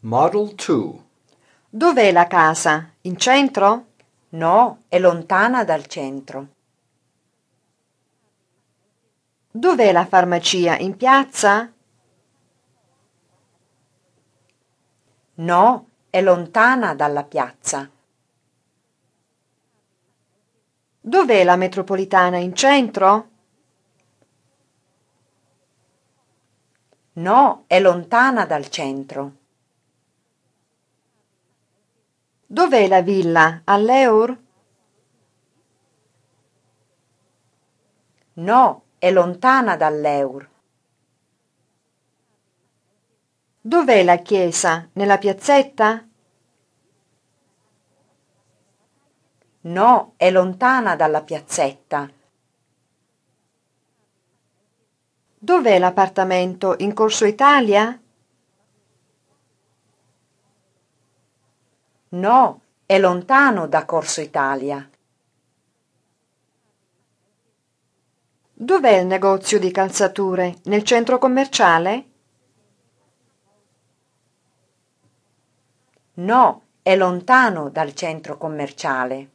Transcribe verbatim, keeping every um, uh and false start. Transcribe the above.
Model two. Dov'è la casa? In centro? No, è lontana dal centro. Dov'è la farmacia? In piazza? No, è lontana dalla piazza. Dov'è la metropolitana? In centro? No, è lontana dal centro. Dov'è la villa? All'Eur? No, è lontana dall'Eur. Dov'è la chiesa? Nella piazzetta? No, è lontana dalla piazzetta. Dov'è l'appartamento? In Corso Italia? No, è lontano da Corso Italia. Dov'è il negozio di calzature? Nel centro commerciale? No, è lontano dal centro commerciale.